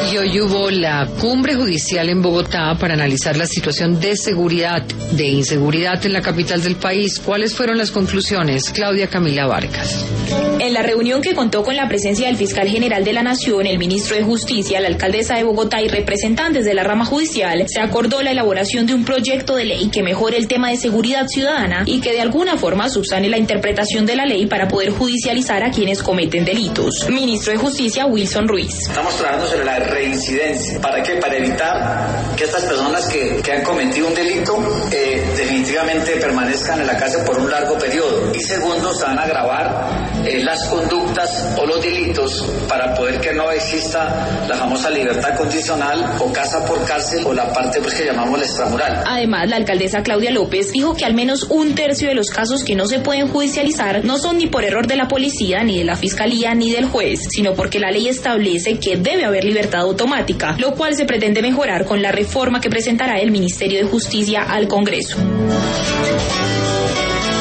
Y hoy hubo la cumbre judicial en Bogotá para analizar la situación de seguridad, de inseguridad en la capital del país. ¿Cuáles fueron las conclusiones? Claudia Camila Vargas. En la reunión, que contó con la presencia del fiscal general de la Nación, el ministro de Justicia, la alcaldesa de Bogotá y representantes de la rama judicial, se acordó la elaboración de un proyecto de ley que mejore el tema de seguridad ciudadana y que de alguna forma subsane la interpretación de la ley para poder judicializar a quienes cometen delitos. Ministro de Justicia, Wilson Ruiz. Estamos trabajando sobre la reincidencia. ¿Para qué? Para evitar que estas personas que han cometido un delito definitivamente permanezcan en la cárcel por un largo periodo. Y segundo, se van a agravar las conductas o los delitos para poder que no exista la famosa libertad condicional o casa por cárcel o la parte que llamamos la extramural. Además, la alcaldesa Claudia López dijo que al menos un tercio de los casos que no se pueden judicializar no son ni por error de la policía, ni de la fiscalía, ni del juez, sino porque la ley establece que debe haber libertad automática, lo cual se pretende mejorar con la reforma que presentará el Ministerio de Justicia al Congreso.